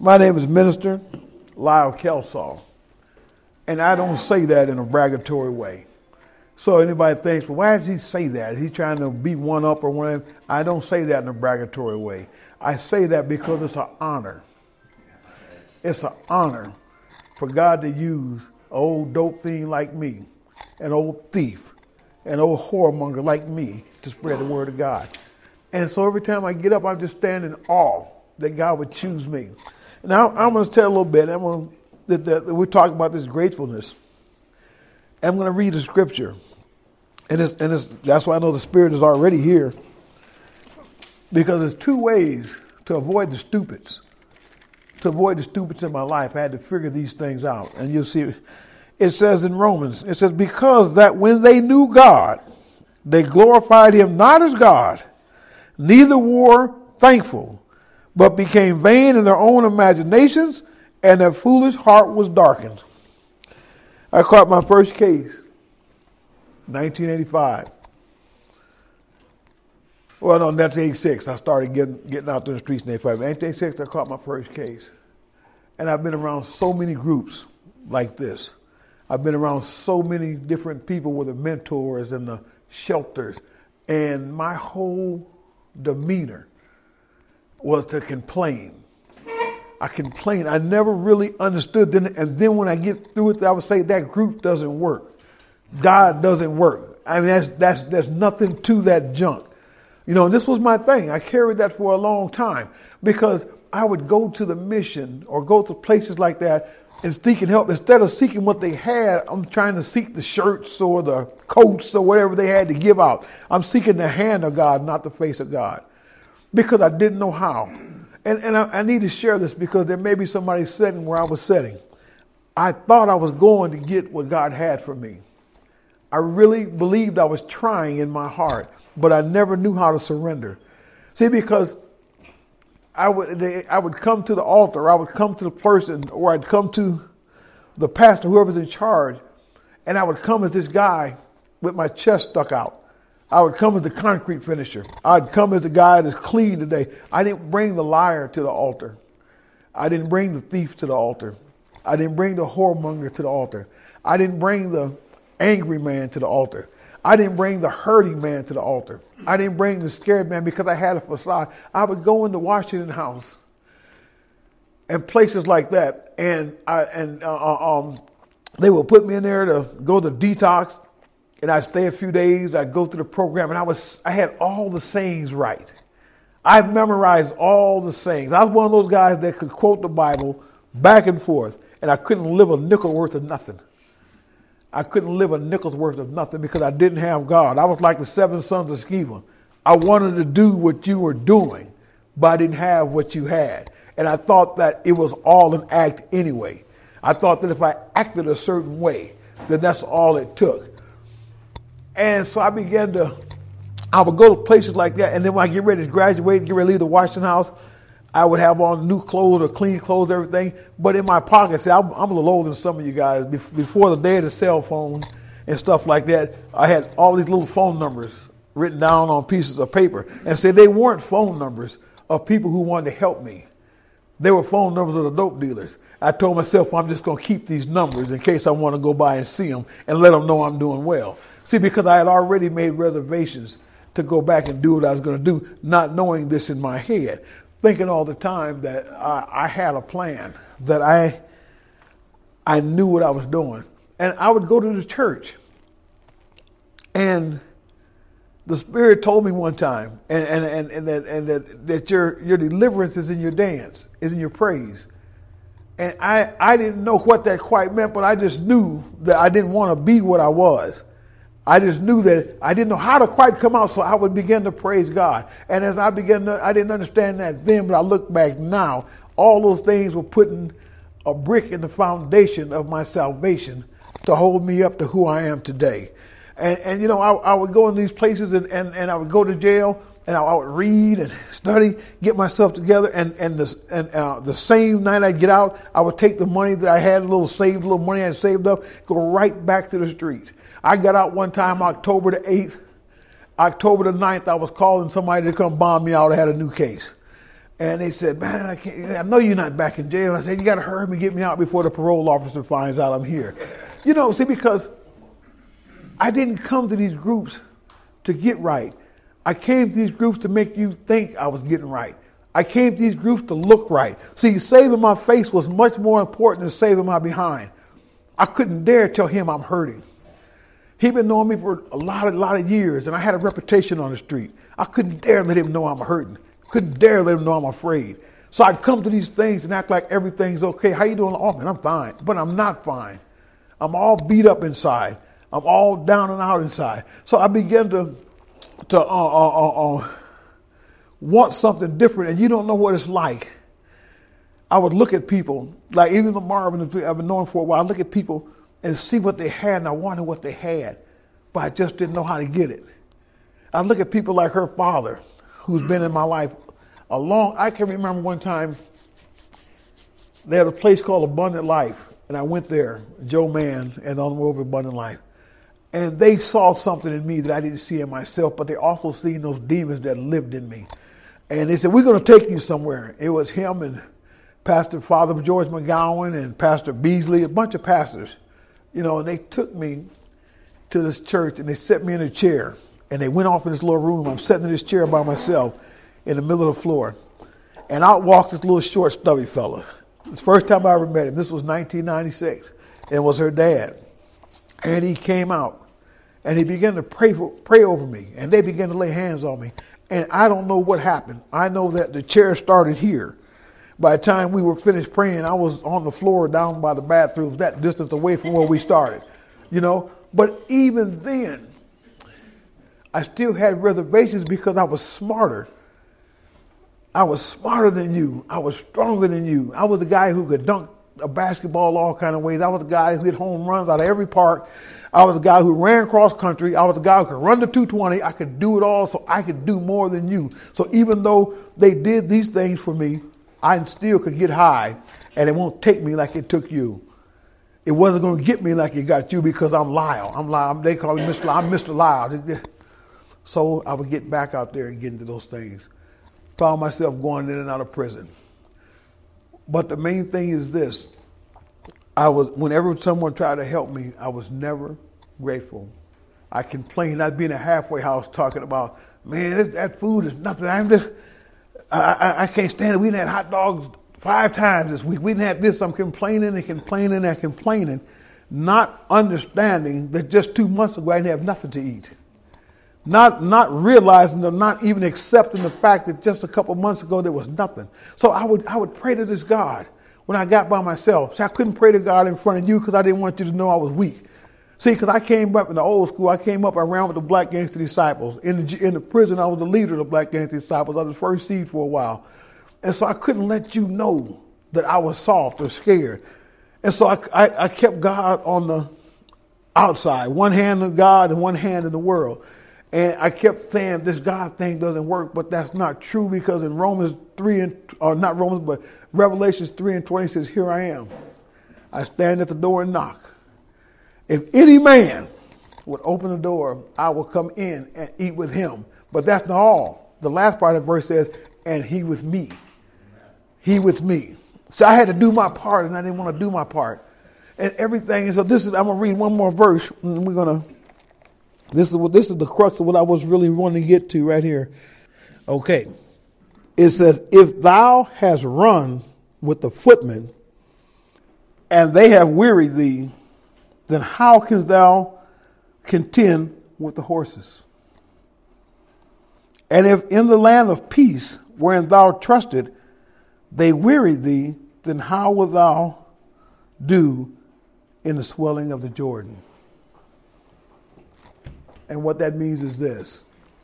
My name is Minister Lyle Kelsall, and I don't say that in a bragatory way. So anybody thinks, well, why does he say that? Is he trying to beat one up or whatever? I don't say that in a bragatory way. I say that because it's an honor. It's an honor for God to use an old dope fiend like me, an old thief, an old whoremonger like me to spread the word of God. And so every time I get up, I just stand in awe that God would choose me. Now, I'm going to tell a little bit. We're talking about this gratefulness. I'm going to read the scripture. And that's why I know the Spirit is already here. Because there's two ways to avoid the stupids. To avoid the stupids in my life, I had to figure these things out. And you'll see, it says in Romans, it says, because that when they knew God, they glorified him not as God, neither were thankful, but became vain in their own imaginations, and their foolish heart was darkened. I caught my first case, 1985. Well, no, that's 86. I started getting out to the streets in 85. 1986, I caught my first case. And I've been around so many groups like this. I've been around so many different people with the mentors and the shelters. And my whole demeanor was to complain. I complained. I never really understood. And then when I get through it, I would say that group doesn't work. God doesn't work. I mean, there's nothing to that junk. You know, and this was my thing. I carried that for a long time because I would go to the mission or go to places like that and seeking help. Instead of seeking what they had, I'm trying to seek the shirts or the coats or whatever they had to give out. I'm seeking the hand of God, not the face of God, because I didn't know how. And I need to share this because there may be somebody sitting where I was sitting. I thought I was going to get what God had for me. I really believed I was trying in my heart, but I never knew how to surrender. See, because I would come to the altar, I would come to the person, or I'd come to the pastor, whoever's in charge, and I would come as this guy with my chest stuck out. I would come as the concrete finisher. I'd come as the guy that's clean today. I didn't bring the liar to the altar. I didn't bring the thief to the altar. I didn't bring the whoremonger to the altar. I didn't bring the angry man to the altar. I didn't bring the hurting man to the altar. I didn't bring the scared man because I had a facade. I would go into Washington House and places like that, and they would put me in there to go to detox, and I'd stay a few days. I'd go through the program, and I had all the sayings right. I memorized all the sayings. I was one of those guys that could quote the Bible back and forth, and I couldn't live a nickel worth of nothing. I couldn't live a nickel's worth of nothing because I didn't have God. I was like the 7 sons of Sceva. I wanted to do what you were doing, but I didn't have what you had. And I thought that it was all an act anyway. I thought that if I acted a certain way, then that's all it took. And so I would go to places like that. And then when I get ready to graduate, get ready to leave the Washington House, I would have on new clothes or clean clothes, everything. But in my pocket, see, I'm a little older than some of you guys. Before the day of the cell phone and stuff like that, I had all these little phone numbers written down on pieces of paper. And say they weren't phone numbers of people who wanted to help me. They were phone numbers of the dope dealers. I told myself, I'm just going to keep these numbers in case I want to go by and see them and let them know I'm doing well. See, because I had already made reservations to go back and do what I was going to do, not knowing this in my head. Thinking all the time that I had a plan, that I knew what I was doing. And I would go to the church. And the Spirit told me one time, and that your deliverance is in your dance, is in your praise. And I didn't know what that quite meant, but I just knew that I didn't want to be what I was. I just knew that I didn't know how to quite come out, so I would begin to praise God. And as I began to, I didn't understand that then, but I look back now, all those things were putting a brick in the foundation of my salvation to hold me up to who I am today. And you know, I would go in these places and I would go to jail and I would read and study, get myself together. And the same night I'd get out, I would take the money that I had, little money I had saved up, go right back to the streets. I got out one time, October the 8th. October the 9th, I was calling somebody to come bomb me out. I had a new case. And they said, man, I know you're not back in jail. I said, you got to hurry and get me out before the parole officer finds out I'm here. See, because I didn't come to these groups to get right. I came to these groups to make you think I was getting right. I came to these groups to look right. See, saving my face was much more important than saving my behind. I couldn't dare tell him I'm hurting. He'd been knowing me for a lot of years, and I had a reputation on the street. I couldn't dare let him know I'm hurting. Couldn't dare let him know I'm afraid. So I'd come to these things and act like everything's okay. How you doing? Oh, man, I'm fine. But I'm not fine. I'm all beat up inside. I'm all down and out inside. So I began to want something different, and you don't know what it's like. I would look at people, like even the Marvin I've been knowing for a while, I look at people and see what they had, and I wanted what they had, but I just didn't know how to get it. I look at people like her father, who's been in my life I can remember one time, they had a place called Abundant Life, and I went there, Joe Mann and on the way over Abundant Life. And they saw something in me that I didn't see in myself, but they also seen those demons that lived in me. And they said, we're going to take you somewhere. It was him and Pastor Father George McGowan and Pastor Beasley, a bunch of pastors, and they took me to this church and they set me in a chair and they went off in this little room. I'm sitting in this chair by myself in the middle of the floor. And out walked this little short, stubby fella. It's the first time I ever met him. This was 1996. And it was her dad. And he came out and he began to pray over me. And they began to lay hands on me. And I don't know what happened. I know that the chair started here. By the time we were finished praying, I was on the floor down by the bathrooms, that distance away from where we started. But even then, I still had reservations because I was smarter. I was smarter than you. I was stronger than you. I was the guy who could dunk a basketball all kind of ways. I was the guy who hit home runs out of every park. I was the guy who ran cross country. I was the guy who could run the 220. I could do it all, so I could do more than you. So even though they did these things for me, I still could get high, and it won't take me like it took you. It wasn't going to get me like it got you because I'm Lyle. I'm Lyle. They call me Mr. I'm Mr. Lyle. So I would get back out there and get into those things. Found myself going in and out of prison. But the main thing is this. Whenever someone tried to help me, I was never grateful. I complained. I'd be in a halfway house talking about, man, that food is nothing. I can't stand it. We didn't have hot dogs 5 times this week. We didn't have this. I'm complaining and complaining and complaining, not understanding that just 2 months ago I didn't have nothing to eat. Not realizing or not even accepting the fact that just a couple months ago there was nothing. So I would pray to this God when I got by myself. See, I couldn't pray to God in front of you because I didn't want you to know I was weak. See, because I came up in the old school, I came up around with the Black Gangster Disciples. In the prison, I was the leader of the Black Gangster Disciples. I was the first seed for a while. And so I couldn't let you know that I was soft or scared. And so I kept God on the outside, one hand in God and one hand in the world. And I kept saying this God thing doesn't work, but that's not true because in Revelations 3:20 says, here I am. I stand at the door and knock. If any man would open the door, I will come in and eat with him. But that's not all. The last part of the verse says, and he with me. He with me. So I had to do my part, and I didn't want to do my part. And everything. And so I'm going to read one more verse, and we're going to. This is the crux of what I was really wanting to get to right here. Okay. It says, if thou hast run with the footmen, and they have wearied thee, then how canst thou contend with the horses? And if in the land of peace, wherein thou trusted, they wearied thee, then how wilt thou do in the swelling of the Jordan? And what that means is this.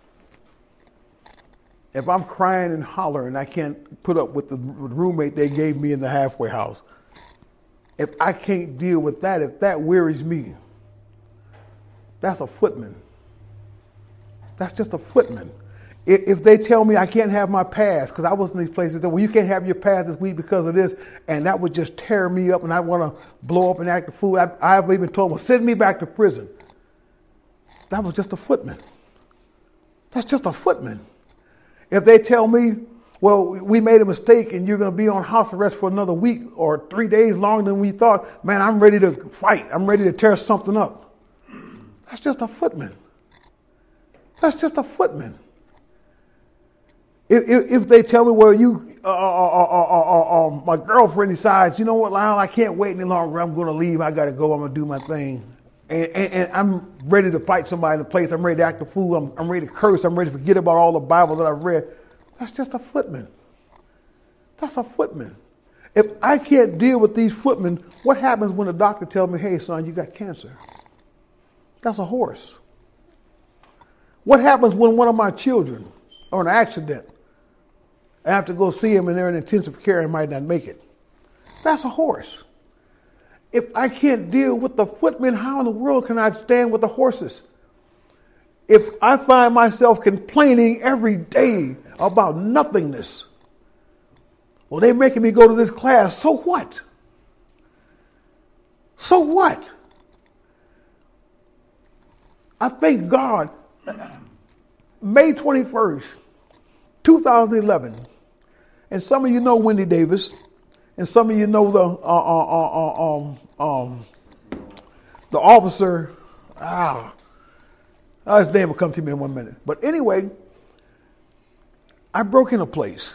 If I'm crying and hollering, I can't put up with the roommate they gave me in the halfway house. If I can't deal with that, if that wearies me, that's a footman. That's just a footman. If they tell me I can't have my pass, because I was in these places that, well, you can't have your pass this week because of this, and that would just tear me up and I want to blow up and act a fool. I've even told them, well, send me back to prison. That was just a footman. That's just a footman. If they tell me, Well, we made a mistake and you're going to be on house arrest for another week or 3 days longer than we thought. Man, I'm ready to fight. I'm ready to tear something up. That's just a footman. That's just a footman. If they tell me, well, my girlfriend decides, you know what, Lyle, I can't wait any longer. I'm going to leave. I got to go. I'm going to do my thing. And I'm ready to fight somebody in the place. I'm ready to act a fool. I'm ready to curse. I'm ready to forget about all the Bible that I've read. That's just a footman. That's a footman. If I can't deal with these footmen, what happens when the doctor tells me, hey, son, you got cancer? That's a horse. What happens when one of my children or an accident, I have to go see him and they're in intensive care and might not make it? That's a horse. If I can't deal with the footmen, how in the world can I stand with the horses? If I find myself complaining every day about nothingness, well, they're making me go to this class, so what? So what? I thank God, May 21st, 2011, and some of you know Wendy Davis, and some of you know the officer. His name will come to me in 1 minute. But anyway, I broke in a place,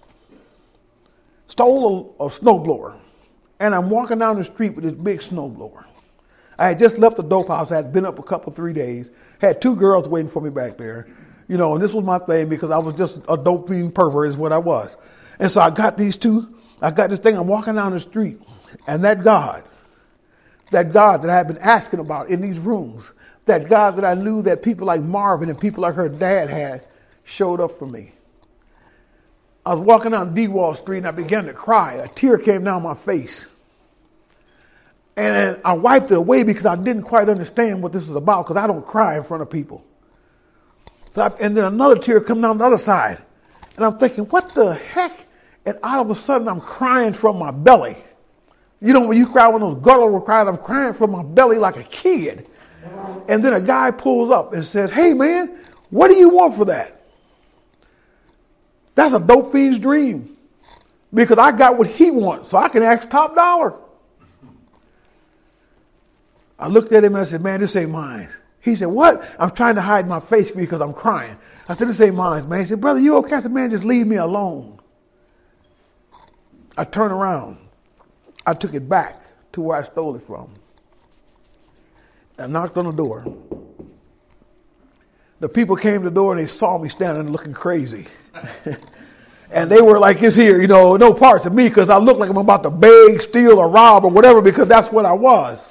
stole a snowblower, and I'm walking down the street with this big snowblower. I had just left the dope house. I had been up 3 days. Had 2 girls waiting for me back there. You know, and this was my thing because I was just a dope fiend pervert is what I was. And so I got this thing. I'm walking down the street. And that God that I had been asking about in these rooms, that God that I knew that people like Marvin and people like her dad had, showed up for me. I was walking down D-Wall Street and I began to cry. A tear came down my face. And I wiped it away because I didn't quite understand what this was about because I don't cry in front of people. And then another tear come down the other side. And I'm thinking, what the heck? And all of a sudden I'm crying from my belly. You know, when you cry when those guttural cries, I'm crying from my belly like a kid. And then a guy pulls up and says, hey man, what do you want for that? That's a dope fiend's dream. Because I got what he wants, so I can ask top dollar. I looked at him and I said, man, this ain't mine. He said, what? I'm trying to hide my face because I'm crying. I said, this ain't mine, man. He said, brother, you okay? I said, man, just leave me alone. I turned around. I took it back to where I stole it from. I knocked on the door. The people came to the door and they saw me standing looking crazy. And they were like, it's here, you know, no parts of me because I look like I'm about to beg, steal, or rob or whatever because that's what I was.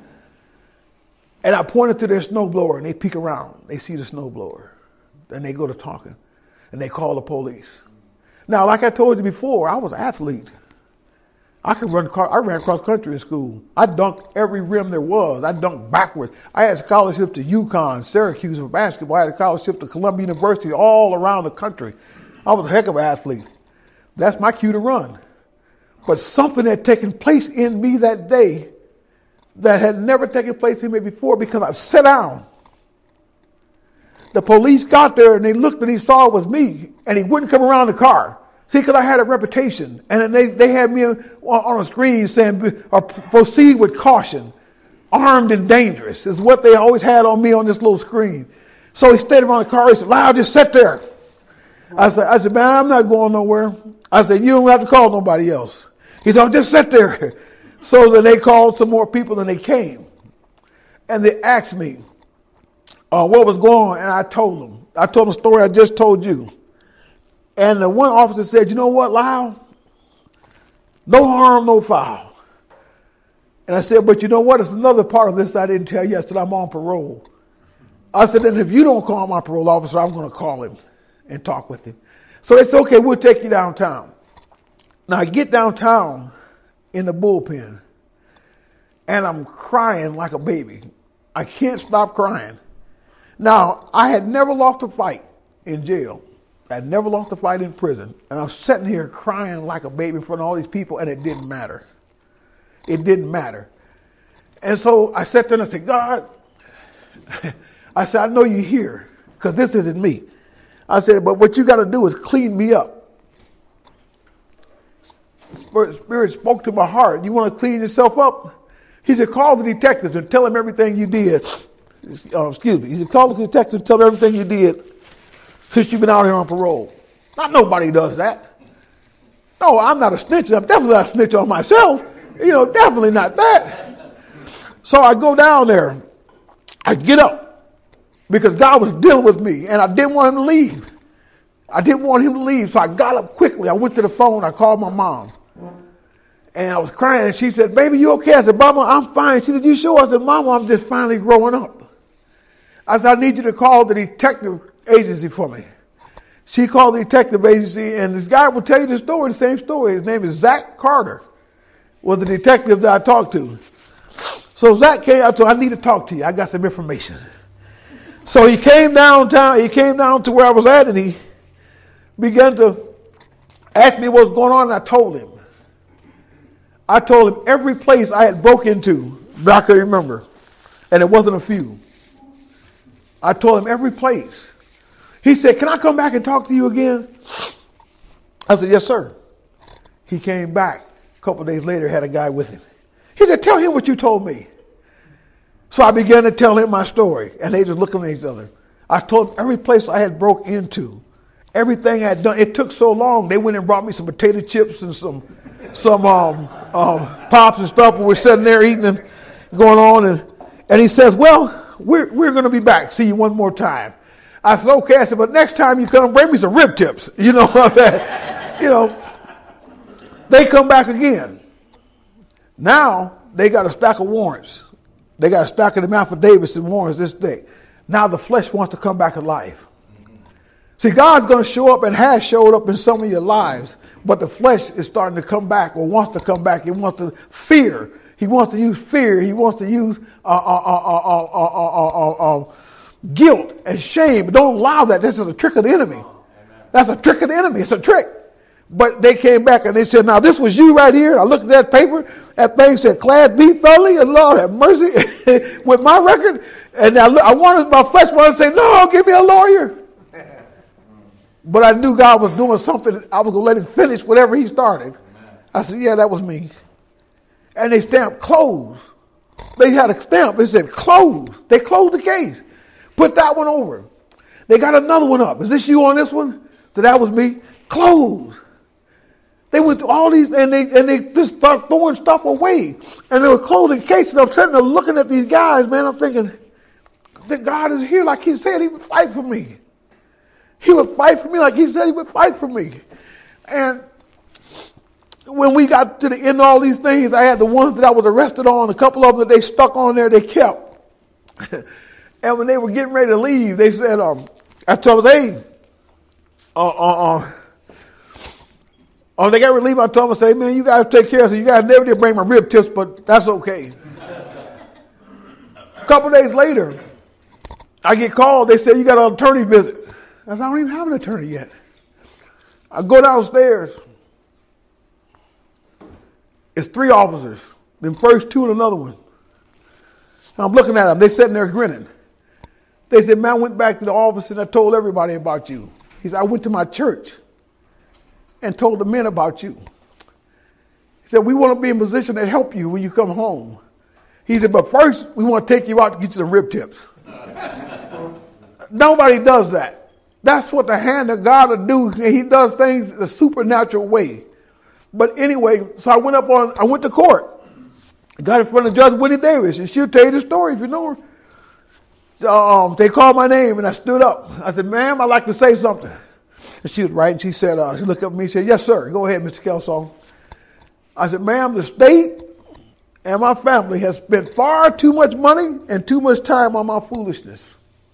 And I pointed to their snowblower and they peek around. They see the snowblower. Then they go to talking and they call the police. Now, like I told you before, I was an athlete. I ran cross country in school. I dunked every rim there was. I dunked backwards. I had scholarships to UConn, Syracuse for basketball. I had a scholarship to Columbia University all around the country. I was a heck of an athlete. That's my cue to run. But something had taken place in me that day that had never taken place in me before because I sat down. The police got there and they looked and he saw it was me and he wouldn't come around the car. See, because I had a reputation. And then they had me on a screen saying, proceed with caution. Armed and dangerous is what they always had on me on this little screen. So he stayed around the car. He said, Lyle, just sit there. I said, man, I'm not going nowhere. I said, you don't have to call nobody else. He said, just sit there. So then they called some more people and they came. And they asked me what was going on. And I told them. I told them the story I just told you. And the one officer said, you know what, Lyle? No harm, no foul. And I said, but you know what? It's another part of this I didn't tell you. I said, I'm on parole. I said, and if you don't call my parole officer, I'm going to call him and talk with him. So they said, okay, we'll take you downtown. Now I get downtown in the bullpen and I'm crying like a baby. I can't stop crying. Now, I had never lost a fight in jail. I had never lost a fight in prison. And I'm sitting here crying like a baby in front of all these people and it didn't matter. It didn't matter. And so I sat there and I said, God, I said, I know you're here because this isn't me. I said, but what you got to do is clean me up. Spirit spoke to my heart. You want to clean yourself up? He said, call the detectives and tell them everything you did. He said, call the detectives and tell them everything you did since you've been out here on parole. Not nobody does that. No, I'm not a snitch. I'm definitely not a snitch on myself. Definitely not that. So I go down there. I get up because God was dealing with me and I didn't want him to leave. So I got up quickly. I went to the phone. I called my mom. And I was crying. She said, baby, you okay? I said, Mama, I'm fine. She said, you sure? I said, Mama, I'm just finally growing up. I said, I need you to call the detective agency for me. She called the detective agency, and this guy will tell you the same story. His name is Zach Carter, was the detective that I talked to. So Zach came out, so I need to talk to you. I got some information. So he came downtown. He came down to where I was at, and he began to ask me what was going on, and I told him. I told him every place I had broke into that I could remember, and it wasn't a few. I told him every place. He said, can I come back and talk to you again? I said, yes, sir. He came back a couple of days later, had a guy with him. He said, tell him what you told me. So I began to tell him my story, and they just looking at each other. I told him every place I had broke into, everything I had done. It took so long. They went and brought me some potato chips and some pops and stuff. We were sitting there eating and going on, and he says, well, we're going to be back. See you one more time. I said, okay. I said, but next time you come, bring me some rib tips. They come back again. Now they got a stack of warrants. They got a stack of them affidavits and warrants this day. Now the flesh wants to come back alive. See, God's going to show up and has showed up in some of your lives, but the flesh is starting to come back or wants to come back. He wants to fear. He wants to use fear. He wants to use guilt and shame. But don't allow that. This is a trick of the enemy. That's a trick of the enemy. It's a trick. But they came back and they said, now this was you right here. And I looked at that paper. That thing said, Class B felony, and Lord have mercy, with my record. And I wanted, my flesh wanted to say, no, give me a lawyer. But I knew God was doing something. I was going to let him finish whatever he started. I said, yeah, that was me. And they stamped closed. They had a stamp. It said closed. They closed the case. Put that one over. They got another one up. Is this you on this one? So that was me. Closed. They went through all these, and they just started throwing stuff away. And they were closing cases. I'm sitting there looking at these guys, man. I'm thinking, that God is here like he said he would fight for me. He would fight for me like he said he would fight for me. And when we got to the end of all these things, I had the ones that I was arrested on, a couple of them that they stuck on there, they kept. And when they were getting ready to leave, they said, I told them, hey, they got to leave. I told them, I said, man, you guys take care of it. You guys never did bring my rib tips, but that's okay. A couple days later, I get called. They said, you got an attorney visit. I said, I don't even have an attorney yet. I go downstairs. It's 3 officers. Then first 2 and another one. And I'm looking at them. They sitting there grinning. They said, man, I went back to the office and I told everybody about you. He said, I went to my church and told the men about you. He said, we want to be in position to help you when you come home. He said, but first, we want to take you out to get you some rib tips. Nobody does that. That's what the hand of God will do. He does things a supernatural way. But anyway, so I went to court. Got in front of Judge Winnie Davis, and she'll tell you the story if you know her. So, they called my name, and I stood up. I said, ma'am, I'd like to say something. And she was right, and she said, she looked up at me and said, yes, sir. Go ahead, Mr. Kelso. I said, ma'am, the state and my family has spent far too much money and too much time on my foolishness.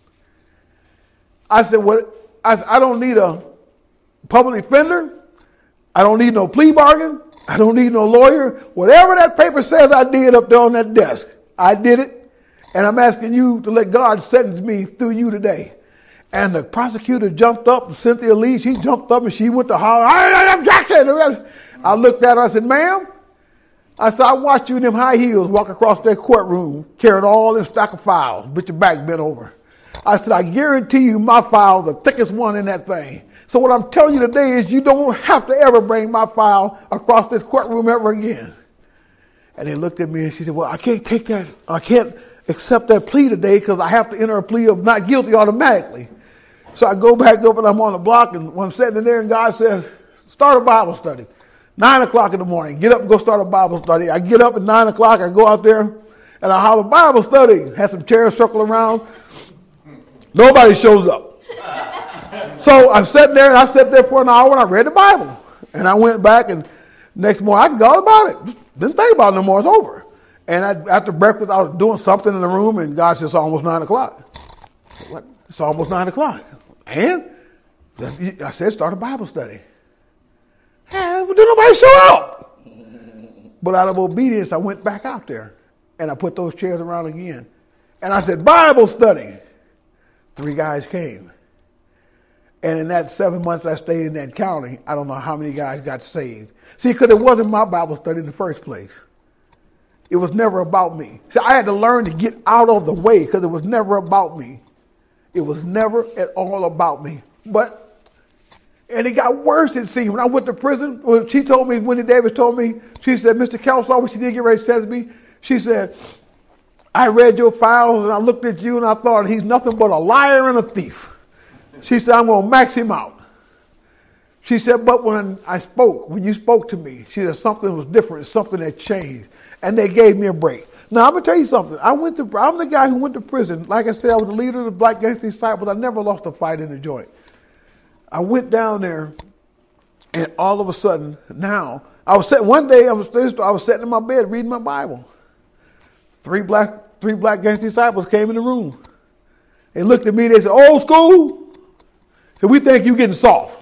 I said, I don't need a public defender. I don't need no plea bargain. I don't need no lawyer. Whatever that paper says I did up there on that desk, I did it. And I'm asking you to let God sentence me through you today. And the prosecutor jumped up, Cynthia Lee, she jumped up and she went to holler, objection. I looked at her, I said, ma'am, I said, I watched you in them high heels walk across that courtroom carrying all them stack of files with your back bent over. I said, I guarantee you my file, the thickest one in that thing. So what I'm telling you today is you don't have to ever bring my file across this courtroom ever again. And they looked at me and she said, well, I can't take that. I can't accept that plea today because I have to enter a plea of not guilty automatically. So I go back up and I'm on the block, and when I'm sitting there and God says, start a Bible study. 9 o'clock in the morning. Get up and go start a Bible study. I get up at 9 o'clock. I go out there and I holler, Bible study. Had some chairs circle around. Nobody shows up. So I'm sitting there, and I sat there for an hour and I read the Bible. And I went back, and next morning I forgot all about it. Didn't think about it no more. It's over. And after breakfast, I was doing something in the room, and God said, it's almost 9 o'clock. What? It's almost 9 o'clock. And I said, start a Bible study. Well, didn't nobody show up. But out of obedience, I went back out there, and I put those chairs around again. And I said, Bible study. 3 guys came. And in that 7 months I stayed in that county, I don't know how many guys got saved. See, because it wasn't my Bible study in the first place. It was never about me. See, I had to learn to get out of the way because it was never about me. It was never at all about me. And it got worse, it seemed. When I went to prison, she told me, Wendy Davis told me, she said, Mr. Kelso, when she did get ready to send me, she said, I read your files and I looked at you and I thought he's nothing but a liar and a thief. She said, I'm going to max him out. She said, but when you spoke to me, she said something was different, something that changed. And they gave me a break. Now, I'm going to tell you something. I'm the guy who went to prison. Like I said, I was the leader of the Black Gangster Disciples. I never lost a fight in the joint. I went down there, and all of a sudden, now, one day I was sitting in my bed reading my Bible. Three black gangster disciples came in the room. They looked at me, they said, old school? So we think you getting soft.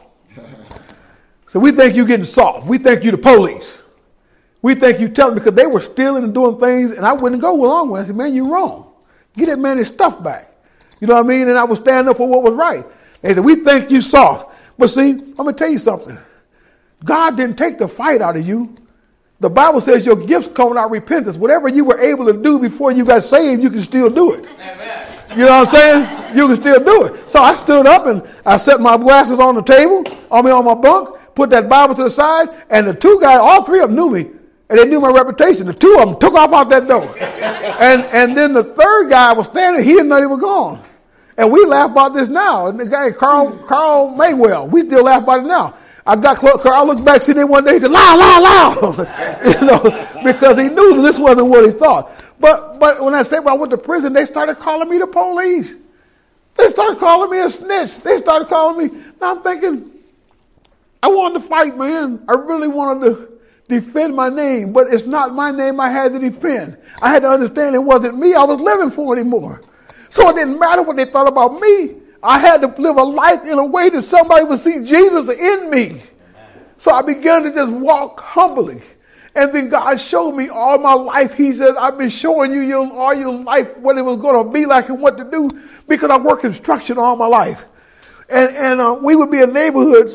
We think you the police. We think you telling, because they were stealing and doing things, and I wouldn't go along with it. I said, man, you're wrong. Get that man his stuff back. You know what I mean? And I was standing up for what was right. They said, we think you soft. But see, I'm going to tell you something. God didn't take the fight out of you. The Bible says your gifts come without repentance. Whatever you were able to do before you got saved, you can still do it. Amen. You know what I'm saying? You can still do it. So I stood up and I set my glasses on the table, on my bunk, put that Bible to the side, and the 2 guys, all 3 of them knew me, and they knew my reputation. The 2 of them took off out that door. And then the 3rd guy was standing, he didn't know they were gone. And we laugh about this now. And the guy, Carl Maywell, we still laugh about it now. I got close, Carl looked back, see them one day, he said, loud. Because he knew that this wasn't what he thought. But when I went to prison, they started calling me the police. They started calling me a snitch. They started calling me. Now I'm thinking, I wanted to fight, man. I really wanted to defend my name, but it's not my name I had to defend. I had to understand it wasn't me I was living for anymore. So it didn't matter what they thought about me. I had to live a life in a way that somebody would see Jesus in me. So I began to just walk humbly. And then God showed me all my life. He says, I've been showing you all your life what it was going to be like and what to do, because I worked construction all my life. And we would be in neighborhoods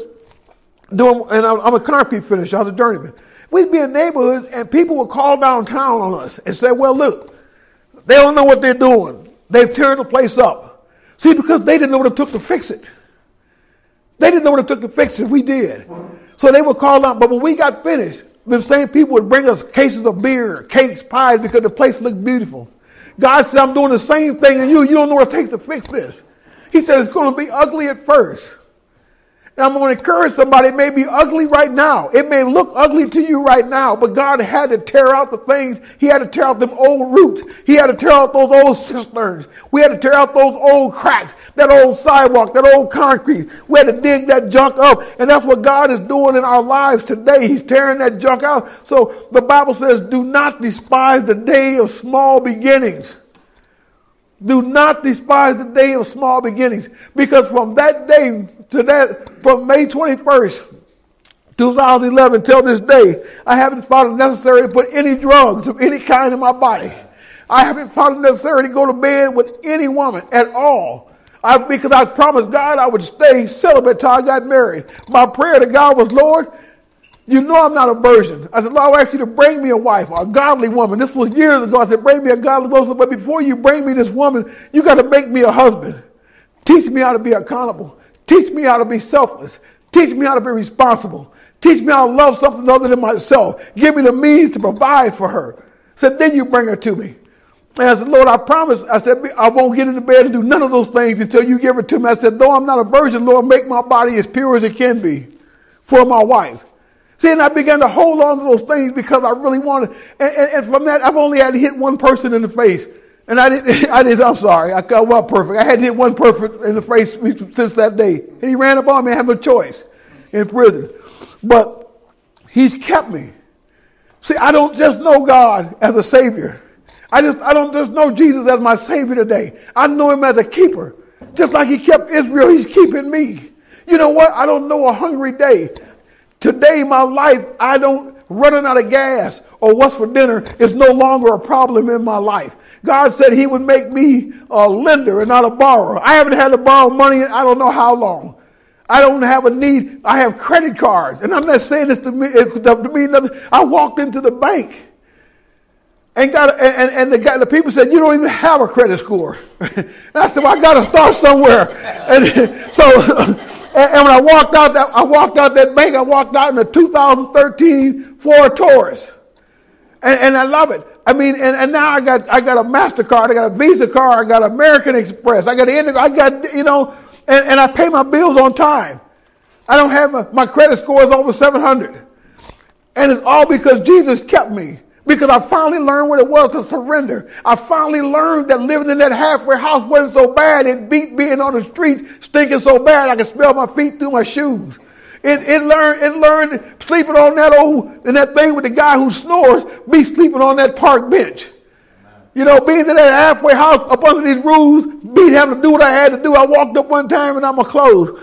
I'm a concrete finisher. I was a journeyman. We'd be in neighborhoods and people would call downtown on us and say, well, look, they don't know what they're doing. They've turned the place up. See, because they didn't know what it took to fix it. They didn't know what it took to fix it. We did. So they would call out, but when we got finished, the same people would bring us cases of beer, cakes, pies, because the place looked beautiful. God said, I'm doing the same thing in you. You don't know what it takes to fix this. He said, it's going to be ugly at first. And I'm going to encourage somebody, it may be ugly right now. It may look ugly to you right now, but God had to tear out the things. He had to tear out them old roots. He had to tear out those old cisterns. We had to tear out those old cracks, that old sidewalk, that old concrete. We had to dig that junk up. And that's what God is doing in our lives today. He's tearing that junk out. So the Bible says, do not despise the day of small beginnings. Do not despise the day of small beginnings. Because from that day to that, from May 21st, 2011 till this day, I haven't found it necessary to put any drugs of any kind in my body. I haven't found it necessary to go to bed with any woman at all. Because I promised God I would stay celibate till I got married. My prayer to God was, Lord, you know I'm not a virgin. I said, Lord, I ask you to bring me a wife, a godly woman. This was years ago. I said, bring me a godly woman. But before you bring me this woman, you got to make me a husband. Teach me how to be accountable. Teach me how to be selfless. Teach me how to be responsible. Teach me how to love something other than myself. Give me the means to provide for her. Said, then you bring her to me. And I said, Lord, I promise. I said, I won't get into bed and do none of those things until you give her to me. I said, though I'm not a virgin, Lord, make my body as pure as it can be for my wife. See, and I began to hold on to those things because I really wanted. And from that, I've only had to hit one person in the face. And I'm sorry, I wasn't perfect. I had to hit one person in the face since that day. And he ran up on me. I had no choice in prison. But he's kept me. See, I don't just know God as a Savior. I don't just know Jesus as my Savior today. I know him as a keeper. Just like he kept Israel, he's keeping me. You know what? I don't know a hungry day. Today, my life, running out of gas or what's for dinner is no longer a problem in my life. God said he would make me a lender and not a borrower. I haven't had to borrow money in I don't know how long. I don't have a need. I have credit cards. And I'm not saying this to me nothing. I walked into the bank and the people said, you don't even have a credit score. And I said, well, I got to start somewhere. And so, and when I walked out that bank, I walked out in a 2013 Ford Taurus. And I love it. I mean, and now I got a MasterCard, I got a Visa card, I got American Express, I got Indigo, and I pay my bills on time. I don't have my credit score is over 700. And it's all because Jesus kept me. Because I finally learned what it was to surrender. I finally learned that living in that halfway house wasn't so bad. It beat being on the street stinking so bad I could smell my feet through my shoes. It learned sleeping on that thing with the guy who snores, be sleeping on that park bench. You know, being in that halfway house up under these rules, having to do what I had to do. I walked up one time and I'm clothes.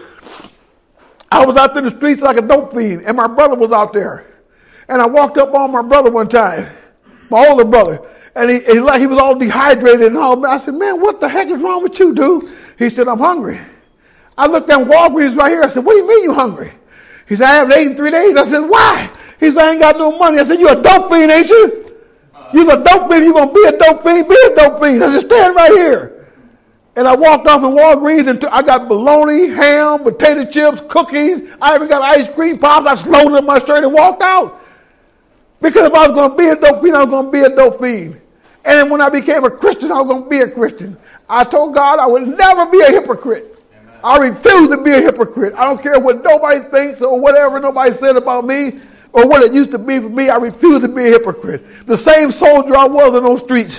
I was out in the streets like a dope fiend, and my brother was out there. And I walked up on my brother one time, my older brother, and he was all dehydrated and all. I said, man, what the heck is wrong with you, dude? He said, I'm hungry. I looked at Walgreens right here. I said, what do you mean you hungry? He said, I haven't eaten in 3 days. I said, why? He said, I ain't got no money. I said, you a dope fiend, ain't you? You a dope fiend. You going to be a dope fiend? Be a dope fiend. I said, stand right here. And I walked off in Walgreens and I got bologna, ham, potato chips, cookies. I even got ice cream pops. I slowed up my shirt and walked out. Because if I was going to be a dope fiend, I was going to be a dope fiend. And then when I became a Christian, I was going to be a Christian. I told God I would never be a hypocrite. I refuse to be a hypocrite. I don't care what nobody thinks or whatever nobody said about me or what it used to be for me. I refuse to be a hypocrite. The same soldier I was in those streets.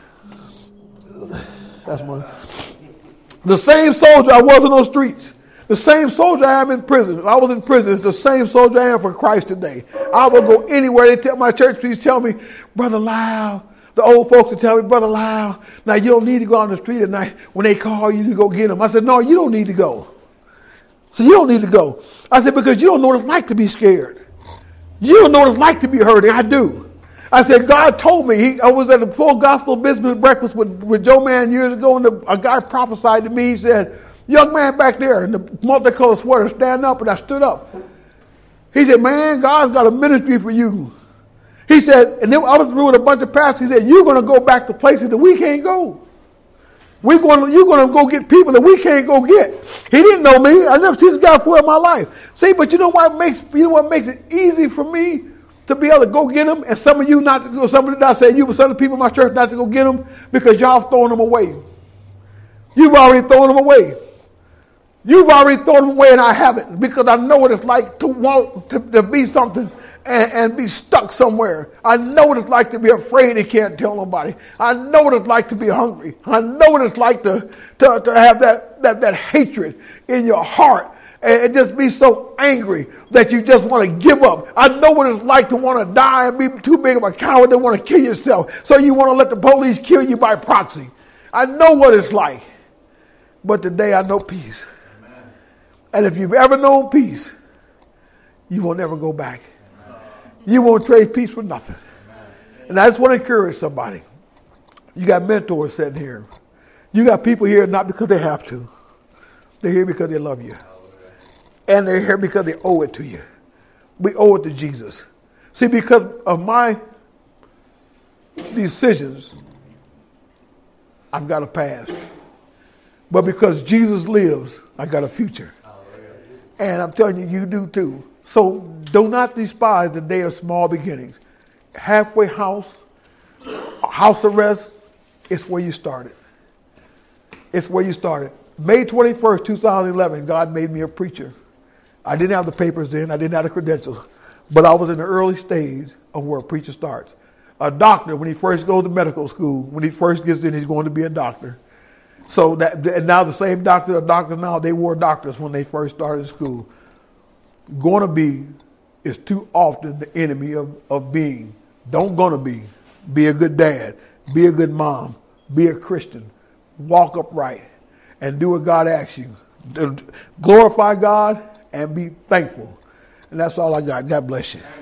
That's one. The same soldier I was in those streets. The same soldier I am in prison. If I was in prison, it's the same soldier I am for Christ today. I will go anywhere. They tell my church please tell me, Brother Lyle. The old folks would tell me, Brother Lyle, now you don't need to go on the street at night when they call you to go get them. I said, no, you don't need to go. So you don't need to go. I said, because you don't know what it's like to be scared. You don't know what it's like to be hurting. I do. I said, God told me. I was at a full gospel business breakfast with Joe Mann years ago, and a guy prophesied to me. He said, young man back there in the multicolored sweater, stand up, and I stood up. He said, man, God's got a ministry for you. He said, and then I was through with a bunch of pastors. He said, you're going to go back to places that we can't go. You're going to go get people that we can't go get. He didn't know me. I never seen this guy before in my life. See, but you know what makes it easy for me to be able to go get them, and some of you not to go. Some of you not saying you, but some of the people in my church not to go get them because y'all throwing them away. You've already thrown them away. You've already thrown them away, and I haven't, because I know what it's like to want to be something and be stuck somewhere. I know what it's like to be afraid and can't tell nobody. I know what it's like to be hungry. I know what it's like to have that hatred in your heart and just be so angry that you just want to give up. I know what it's like to want to die and be too big of a coward to want to kill yourself. So you want to let the police kill you by proxy. I know what it's like. But today I know peace. Amen. And if you've ever known peace, you will never go back. You won't trade peace for nothing. And I just want to encourage somebody. You got mentors sitting here. You got people here not because they have to. They're here because they love you. And they're here because they owe it to you. We owe it to Jesus. See, because of my decisions, I've got a past. But because Jesus lives, I got a future. And I'm telling you, you do too. So do not despise the day of small beginnings. Halfway house arrest, it's where you started. It's where you started. May 21st, 2011, God made me a preacher. I didn't have the papers then. I didn't have the credentials. But I was in the early stage of where a preacher starts. A doctor, when he first goes to medical school, when he first gets in, he's going to be a doctor. So that, and now the same doctors are doctors now. They were doctors when they first started school. Going to be is too often the enemy of being. Don't gonna be. Be a good dad. Be a good mom. Be a Christian. Walk upright and do what God asks you. Glorify God and be thankful. And that's all I got. God bless you.